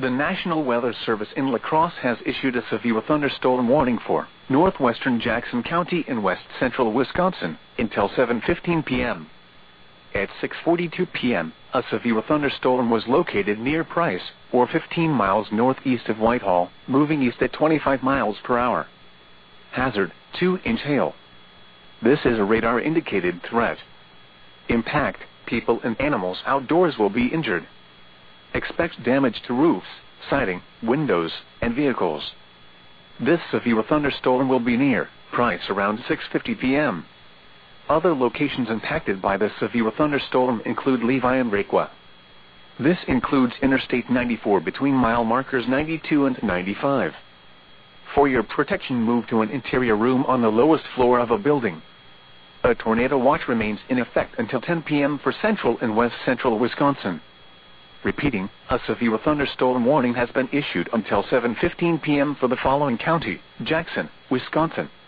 The National Weather Service in La Crosse has issued a severe thunderstorm warning for northwestern Jackson County in west central Wisconsin until 7:15 p.m. At 6:42 p.m., a severe thunderstorm was located near Price, or 15 miles northeast of Whitehall, moving east at 25 miles per hour. Hazard: 2-inch hail. This is a radar-indicated threat. Impact: people and animals outdoors will be injured. Expect damage to roofs, siding, windows, and vehicles. This severe thunderstorm will be near Price around 6:50 p.m. Other locations impacted by this severe thunderstorm include Levi and Requa. This includes Interstate 94 between mile markers 92 and 95. For your protection, move to an interior room on the lowest floor of a building. A tornado watch remains in effect until 10 p.m. for central and west central Wisconsin. Repeating, a severe thunderstorm warning has been issued until 7:15 p.m. for the following county: Jackson, Wisconsin,